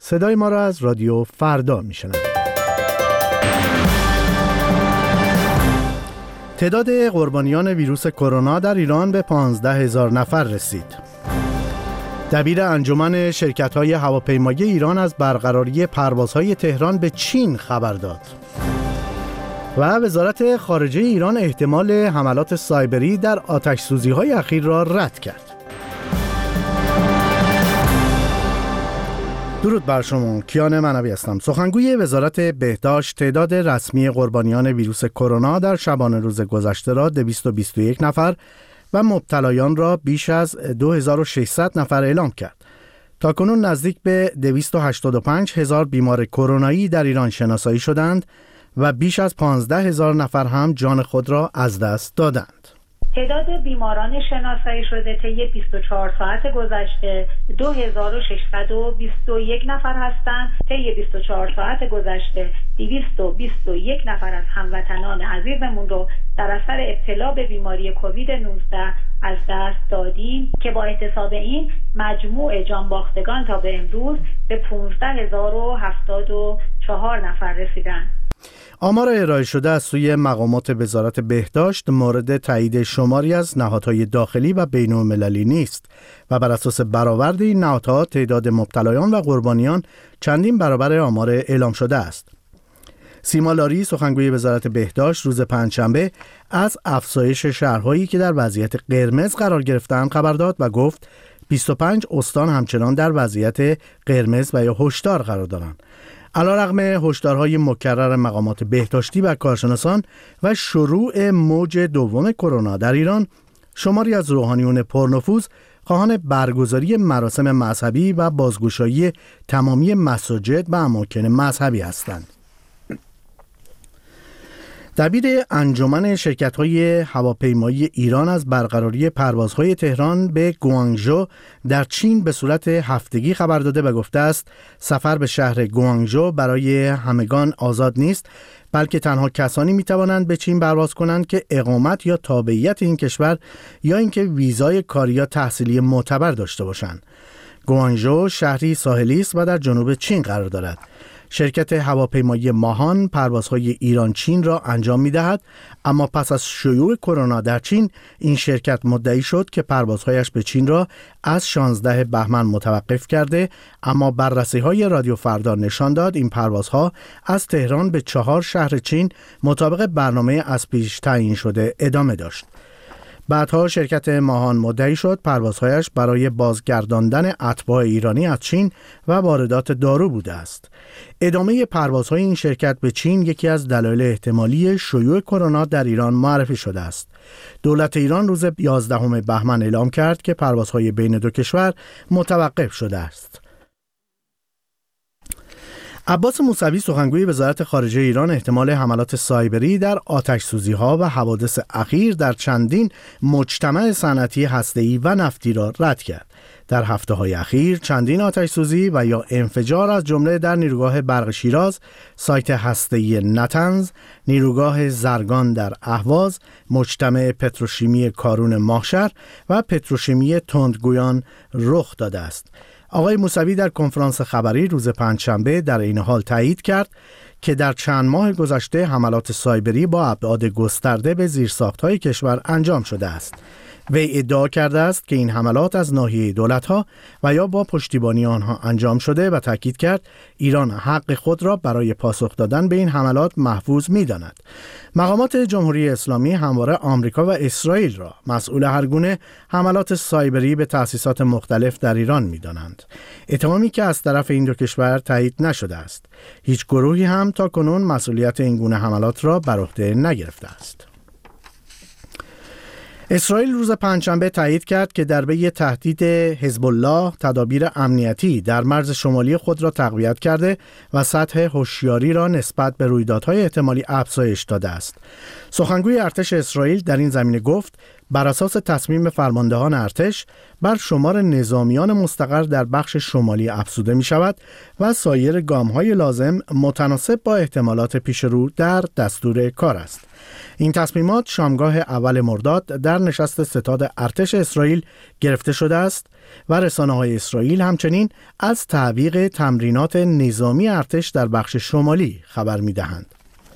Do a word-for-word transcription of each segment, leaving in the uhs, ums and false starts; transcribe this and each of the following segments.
صدای ما را از رادیو فردا میشنوید. تعداد قربانیان ویروس کرونا در ایران به پانزده هزار نفر رسید. دبیر انجمن شرکت‌های هواپیمایی ایران از برقراری پروازهای تهران به چین خبر داد. و وزارت خارجه ایران احتمال حملات سایبری در آتش‌سوزی‌های اخیر را رد کرد. درود بر شما، کیان منوی هستم. سخنگوی وزارت بهداشت تعداد رسمی قربانیان ویروس کرونا در شبانه روز گذشته را دویست و بیست و یک نفر و مبتلایان را بیش از دو هزار و ششصد نفر اعلام کرد. تاکنون نزدیک به دویست و هشتاد و پنج هزار بیمار کرونایی در ایران شناسایی شدند و بیش از پانزده هزار نفر هم جان خود را از دست دادند. تعداد بیماران شناسایی شده طی بیست و چهار ساعت گذشته دو هزار و ششصد و بیست و یک نفر هستند. طی بیست و چهار ساعت گذشته دویست و بیست و یک نفر از هموطنان عزیزمون رو در اثر ابتلا به بیماری کووید نوزده از دست دادیم که با احتساب این مجموع جانباختگان تا به امروز به پانزده هزار و هفتاد و چهار نفر رسیدند. آمار ارائه شده از سوی مقامات وزارت بهداشت مورد تایید شماری از نهادهای داخلی و بین‌المللی نیست و بر اساس برآورد این نهادها تعداد مبتلایان و قربانیان چندین برابر آمار اعلام شده است. سیما لاری سخنگوی وزارت بهداشت روز پنجشنبه از افزایش شهرهایی که در وضعیت قرمز قرار گرفتند خبر داد و گفت بیست و پنج استان همچنان در وضعیت قرمز و یا هشدار قرار دارند. علیرغم هشدارهای مکرر مقامات بهداشتی و کارشناسان و شروع موج دوم کرونا در ایران، شماری از روحانیون پرنفوذ خواهان برگزاری مراسم مذهبی و بازگشایی تمامی مساجد و اماکن مذهبی هستند. دبیر انجمن شرکت‌های هواپیمایی ایران از برقراری پروازهای تهران به گوانگژو در چین به صورت هفتگی خبر داده و گفته است سفر به شهر گوانگژو برای همگان آزاد نیست، بلکه تنها کسانی می‌توانند به چین پرواز کنند که اقامت یا تابعیت این کشور یا اینکه ویزای کاری یا تحصیلی معتبر داشته باشند. گوانگژو شهری ساحلی است و در جنوب چین قرار دارد. شرکت هواپیمایی ماهان پروازهای ایران چین را انجام می‌دهد، اما پس از شیوع کرونا در چین این شرکت مدعی شد که پروازهایش به چین را از شانزده بهمن متوقف کرده، اما بررسی‌های رادیو فردا نشان داد این پروازها از تهران به چهار شهر چین مطابق برنامه از پیش تعیین شده ادامه داشت. بعدها شرکت ماهان مدعی شد پروازهایش برای بازگرداندن اتباع ایرانی از چین و واردات دارو بوده است. ادامه پروازهای این شرکت به چین یکی از دلایل احتمالی شیوع کرونا در ایران معرفی شده است. دولت ایران روز یازدهم بهمن اعلام کرد که پروازهای بین دو کشور متوقف شده است. عباس موسوی سخنگوی وزارت خارجه ایران احتمال حملات سایبری در آتش‌سوزی‌ها و حوادث اخیر در چندین مجتمع صنعتی هسته‌ای و نفتی را رد کرد. در هفته‌های اخیر چندین آتش‌سوزی و یا انفجار از جمله در نیروگاه برق شیراز، سایت هسته‌ای نتنز، نیروگاه زرگان در اهواز، مجتمع پتروشیمی کارون ماهشهر و پتروشیمی تندگویان رخ داده است. آقای موسوی در کنفرانس خبری روز پنجشنبه در این حال تایید کرد که در چند ماه گذشته حملات سایبری با ابعاد گسترده به زیرساخت‌های کشور انجام شده است. وی ادعا کرده است که این حملات از ناحیه دولت‌ها و یا با پشتیبانی آنها انجام شده و تاکید کرد ایران حق خود را برای پاسخ دادن به این حملات محفوظ می‌داند. مقامات جمهوری اسلامی همواره آمریکا و اسرائیل را مسئول هر گونه حملات سایبری به تأسیسات مختلف در ایران می‌دانند. اتهامی که از طرف این دو کشور تایید نشده است. هیچ گروهی هم تا کنون مسئولیت این گونه حملات را بر عهده نگرفته است. اسرائیل روز پنجشنبه تایید کرد که در پی تهدید حزب الله تدابیر امنیتی در مرز شمالی خود را تقویت کرده و سطح هوشیاری را نسبت به رویدادهای احتمالی افزایش داده است. سخنگوی ارتش اسرائیل در این زمینه گفت بر اساس تصمیم فرماندهان ارتش بر شمار نظامیان مستقر در بخش شمالی افزوده می شود و سایر گام‌های لازم متناسب با احتمالات پیش رو در دستور کار است. این تصمیمات شامگاه اول مرداد در نشست ستاد ارتش اسرائیل گرفته شده است و رسانه‌های اسرائیل همچنین از تعویق تمرینات نظامی ارتش در بخش شمالی خبر می‌دهند.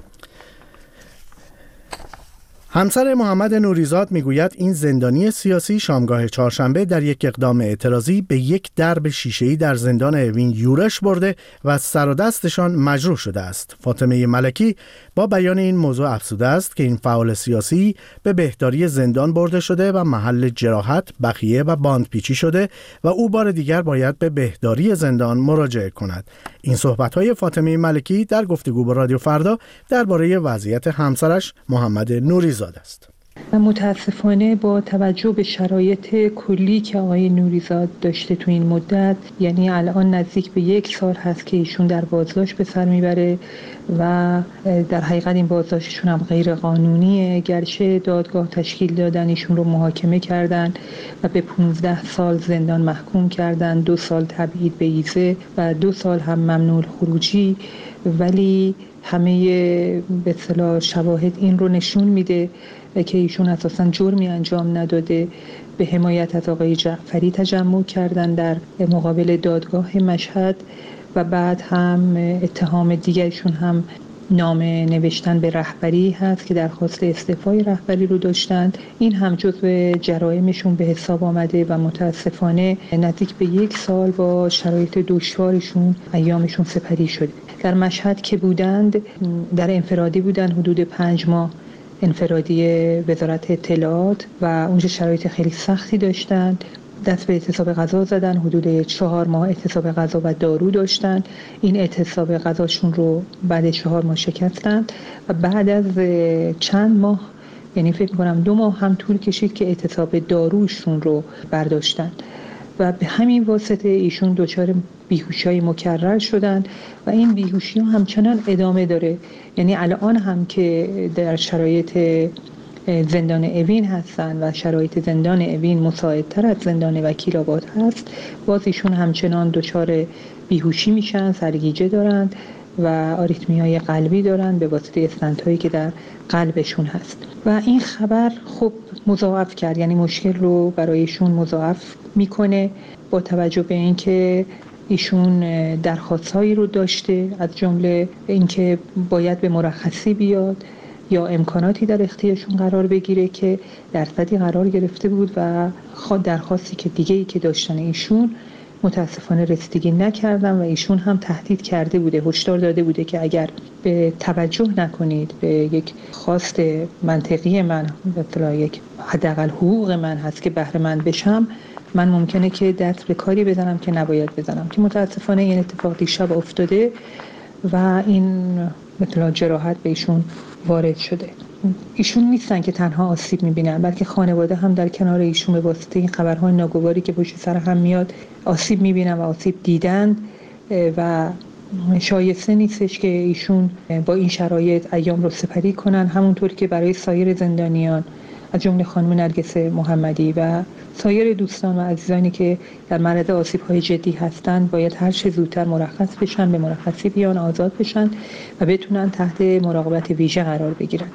همسر محمد نوریزاد میگوید این زندانی سیاسی شامگاه چهارشنبه در یک اقدام اعتراضی به یک درب شیشه‌ای در زندان اوین یورش برده و سر و دستشان مجروح شده است. فاطمه ملکی با بیان این موضوع افزوده است که این فعال سیاسی به بهداری زندان برده شده و محل جراحت، بخیه و باندپیچی شده و او بار دیگر باید به بهداری زندان مراجعه کند. این صحبت‌های فاطمه ملکی در گفتگو با رادیو فردا درباره وضعیت همسرش محمد نوریزاد است. متاسفانه با توجه به شرایط کلی که آقای نوریزاد داشته تو این مدت، یعنی الان نزدیک به یک سال هست که ایشون در بازداشت به سر میبره و در حقیقت این بازداشتشون هم غیر قانونیه، گرچه دادگاه تشکیل دادن ایشون رو محاکمه کردن و به پانزده سال زندان محکوم کردن، دو سال تبعید به ایزه و دو سال هم ممنوع خروجی، ولی همه به اصطلاح شواهد این رو نشون میده که ایشون اساساً جرمی انجام نداده. به حمایت از آقای جعفری تجمع کردن در مقابل دادگاه مشهد و بعد هم اتهام دیگرشون هم نامه نوشتن به رهبری هست که درخواست استعفای رهبری رو داشتند. این هم جزو جرائمشون به حساب آمده و متاسفانه نزدیک به یک سال با شرایط دشوارشون ایامشون سپری شده. در مشهد که بودند در انفرادی بودند، حدود پنج ماه انفرادی وزارت اطلاعات و اونجا شرایط خیلی سختی داشتند. دست به اعتصاب غذا زدن، حدود چهار ماه اعتصاب غذا و دارو داشتن. این اعتصاب غذاشون رو بعد چهار ماه شکستند و بعد از چند ماه، یعنی فکر می‌کنم دو ماه هم طول کشید که اعتصاب داروشون رو برداشتن و به همین واسطه ایشون دچار بیهوشی مکرر شدن و این بیهوشی همچنان ادامه داره. یعنی الان هم که در شرایط زندان اوین هستن و شرایط زندان اوین مساعدتر از زندان وکیل آباد هست، باز ایشون همچنان دچار بیهوشی میشن، سرگیجه دارند و آریتمیای قلبی دارن به واسطه استنتایی که در قلبشون هست و این خبر خب مضاعف کرد، یعنی مشکل رو برایشون مضاعف میکنه با توجه به اینکه ایشون درخواست‌هایی رو داشته، از جمله اینکه باید به مرخصی بیاد یا امکاناتی در اختیارشون قرار بگیره که درصدی قرار گرفته بود و درخواستی که دیگه‌ای که داشتن ایشون متاسفانه رسیدگی نکردن و ایشون هم تهدید کرده بوده، هشدار داده بوده که اگر به توجه نکنید به یک خواست منطقی من، به اصطلاح یک حداقل حقوق من هست که بهره مند بشم، من ممکنه که دست به کاری بزنم که نباید بزنم، که متاسفانه این اتفاق دیشب افتاده و این مثلا جراحت به ایشون وارد شده. ایشون نیستن که تنها آسیب میبینن، بلکه خانواده هم در کنار ایشون به واسطه این خبرهای ناگواری که پشت سر هم میاد آسیب میبینن و آسیب دیدن و شایسته نیستش که ایشون با این شرایط ایام رو سپری کنن، همونطور که برای سایر زندانیان از جمله خانم نرگس محمدی و سایر دوستان و عزیزانی که در معرض آسیب‌های جدی هستند باید هر چه زودتر مرخص بشن، به مرخصی بیان، آزاد بشن و بتونن تحت مراقبت ویژه قرار بگیرن.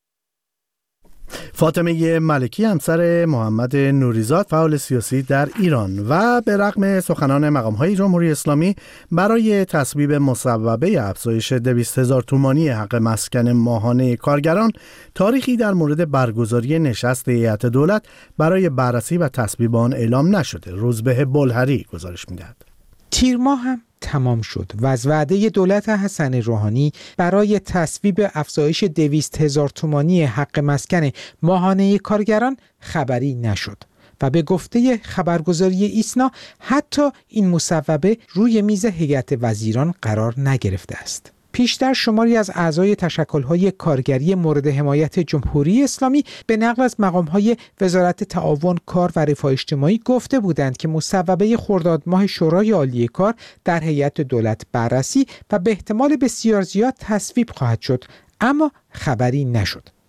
فاطمه ملکی همسر محمد نوریزاد فعال سیاسی در ایران و به رغم سخنان مقام‌های جمهوری اسلامی برای تصویب مصوبه افزایش دویست هزار تومانی حق مسکن ماهانه کارگران، تاریخی در مورد برگزاری نشست هیئت دولت برای بررسی و تصویب آن اعلام نشده. روزبه بلهری گزارش می‌دهد. تیر ماه هم تمام شد و از وعده دولت حسن روحانی برای تصویب افزایش دویست هزار تومانی حق مسکن ماهانه کارگران خبری نشد و به گفته خبرگزاری ایسنا حتی این مصوبه روی میز هیئت وزیران قرار نگرفته است. پیشتر شماری از اعضای تشکل‌های کارگری مورد حمایت جمهوری اسلامی به نقل از مقام‌های وزارت تعاون، کار و رفاه اجتماعی گفته بودند که مصوبه خرداد ماه شورای عالی کار در هیئت دولت بررسی و به احتمال بسیار زیاد تصویب خواهد شد، اما خبری نشد.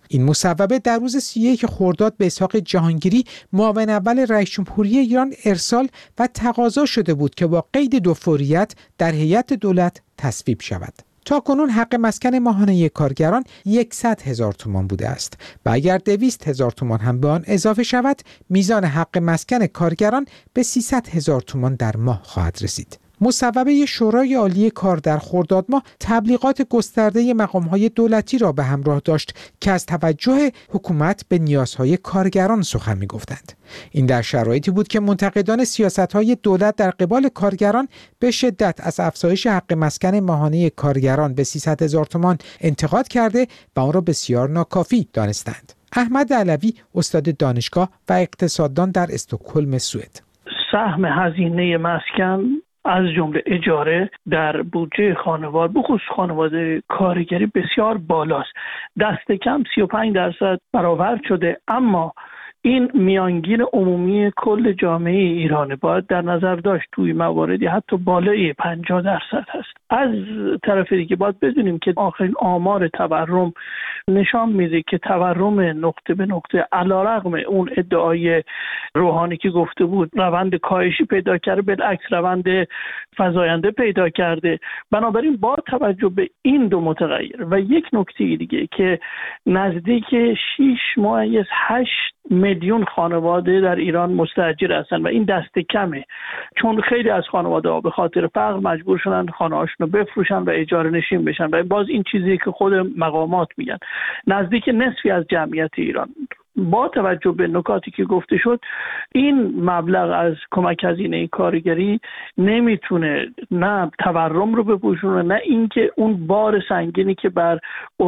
این مصوبه در روز سی و یک خرداد به اسحاق جهانگیری معاون اول رئیس جمهوری ایران ارسال و تقاضا شده بود که با قید دو فوریت در هیئت دولت تصویب شود. تاکنون حق مسکن ماهانه کارگران صد هزار تومان بوده است و اگر دویست هزار تومان هم به آن اضافه شود میزان حق مسکن کارگران به سیصد هزار تومان در ماه خواهد رسید. مصوبه شورای عالی کار در خرداد ماه تبلیغات گسترده مقام‌های دولتی را به همراه داشت که از توجه حکومت به نیازهای کارگران سخن می‌گفتند. این در شرایطی بود که منتقدان سیاست‌های دولت در قبال کارگران به شدت از افزایش حق مسکن ماهانه کارگران به سیصد هزار تومان انتقاد کرده و آن را بسیار ناکافی دانستند. احمد علوی استاد دانشگاه و اقتصاددان در استکهلم سوئد: سهم هزینه مسکن از جمله اجاره در بودجه خانوار بخصوص خانواده کارگری بسیار بالاست. دست کم سی و پنج درصد برآورد شده، اما این میانگین عمومی کل جامعه ایران باید در نظر داشت. توی مواردی حتی بالای پنجاه درصد هست. از طرف دیگه باید بدونیم که آخرین آمار تورم نشان میده که تورم نقطه به نقطه علیرغم اون ادعای روحانی که گفته بود روند کاهشی پیدا کرده، بالعکس روند فزاینده پیدا کرده. بنابراین با توجه به این دو متغیر و یک نکته دیگه که نزدیک شش ممیز هشت میلیون خانواده در ایران مستاجر هستند و این دست کمه، چون خیلی از خانواده ها به خاطر فقر مجبور شدن خانه هاشون رو بفروشن و اجاره نشین بشن و باز این چیزی که خود مقامات میگن نزدیک نصفی از جمعیت ایران. با توجه به نکاتی که گفته شد این مبلغ از کمک هزینه کارگری نمیتونه نه تورم رو بپوشونه نه اینکه اون بار سنگینی که بر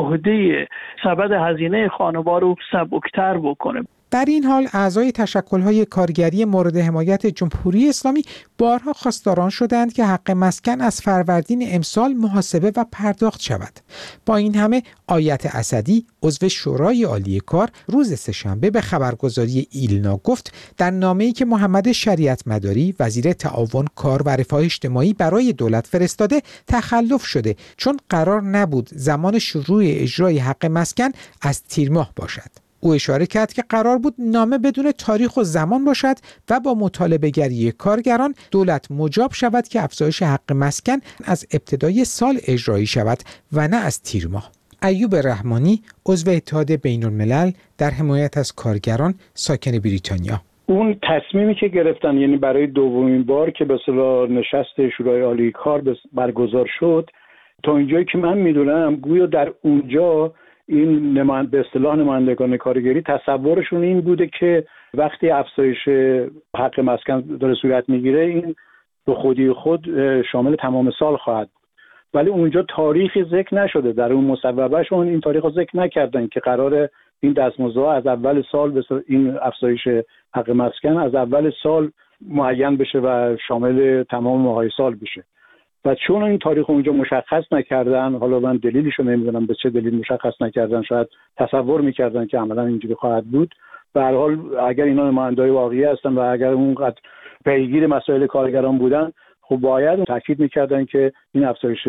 عهده سبد هزینه خانوار رو سبکتر بکنه. در این حال اعضای تشکل‌های کارگری مورد حمایت جمهوری اسلامی بارها خواستاران شدند که حق مسکن از فروردین امسال محاسبه و پرداخت شود. با این همه آیت اسدی عضو شورای عالی کار روز سه‌شنبه به خبرگزاری ایلنا گفت در نامه‌ای که محمد شریعت مداری وزیر تعاون کار و رفاه اجتماعی برای دولت فرستاده تخلف شده، چون قرار نبود زمان شروع اجرای حق مسکن از تیر ماه باشد. او اشاره کرد که قرار بود نامه بدون تاریخ و زمان باشد و با مطالبه گری کارگران دولت مجاب شود که افزایش حق مسکن از ابتدای سال اجرایی شود و نه از تیر ماه. ایوب رحمانی عضو اتحاد بین الملل در حمایت از کارگران ساکن بریتانیا: اون تصمیمی که گرفتن، یعنی برای دومین بار که به اصطلاح نشست شورای عالی کار برگزار شد، تا اینجایی که من میدونم گویا در اونجا این نماینده به اصطلاح نمایندگان کارگری تصورشون این بوده که وقتی افزایش حق مسکن داره صورت میگیره این به خودی خود شامل تمام سال خواهد بود، ولی اونجا تاریخی ذکر نشده. در اون مصوبهشون این تاریخ رو ذکر نکردن که قراره این دستمزدها از اول سال به این افزایش حق مسکن از اول سال معین بشه و شامل تمام ماهای سال بشه. و چون این تاریخ اونجا مشخص نکردن، حالا من دلیلشو نمیدونم به چه دلیل مشخص نکردن، شاید تصور میکردن که عملا اینجوری خواهد بود. به هر حال اگر اینا نماینده‌های واقعی هستن و اگر اونقدر پیگیر مسائل کارگران بودن، خب باید تاکید میکردن که این افزایش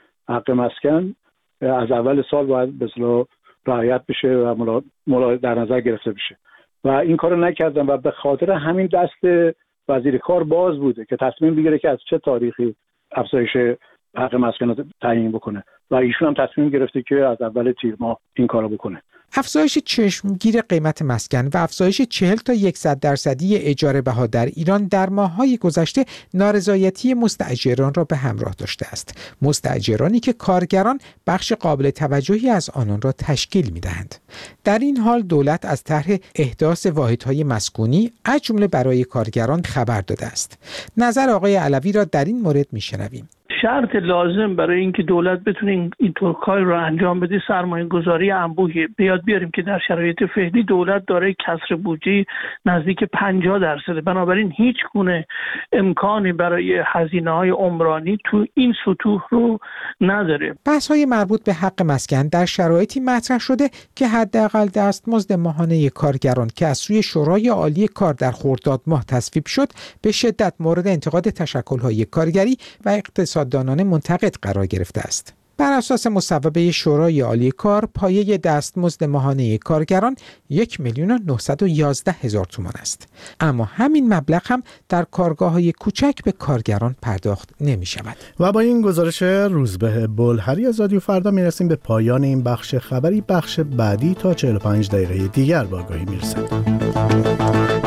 حق مسکن از اول سال باید به اصطلاح رعایت بشه و در نظر گرفته بشه و این کارو نکردن و به خاطر همین دست وزیر کار باز بوده که تصمیم بگیره که از چه تاریخی افزایش حق مسکن رو تعیین بکنه و ایشون هم تصمیم گرفته که از اول تیر ماه این کارو بکنه. افزایش چشمگیر قیمت مسکن و افزایش چهل تا صد درصدی اجاره بها در ایران در ماه‌های گذشته نارضایتی مستاجران را به همراه داشته است. مستاجرانی که کارگران بخش قابل توجهی از آنان را تشکیل می‌دهند. در این حال دولت از طرح احداث واحدهای مسکونی از جمله برای کارگران خبر داده است. نظر آقای علوی را در این مورد می‌شنویم. شرط لازم برای اینکه دولت بتونه این طور کار رو انجام بده سرمایه گذاری انبوهی. بیاد بیاریم که در شرایط فعلی دولت داره کسر بودجه نزدیک پنجاه درصد، بنابراین هیچ گونه امکانی برای هزینه‌های عمرانی تو این سطوح رو نداره. بحث‌های مربوط به حق مسکن در شرایطی مطرح شده که حداقل دستمزد ماهانه کارگران که از سوی شورای عالی کار در خرداد ماه تصویب شد به شدت مورد انتقاد تشکل‌های کارگری و اقتصاددانان منتقد قرار گرفته است. بر اساس مصوبه شورای عالی کار، پایه دستمزد ماهانه کارگران یک میلیون و نهصد و یازده هزار تومان است. اما همین مبلغ هم در کارگاه‌های کوچک به کارگران پرداخت نمی شود. و با این گزارش روزبه بلهری از رادیو فردا میرسیم به پایان این بخش خبری. بخش بعدی تا چهل و پنج دقیقه دیگر با آگاهی میرسد.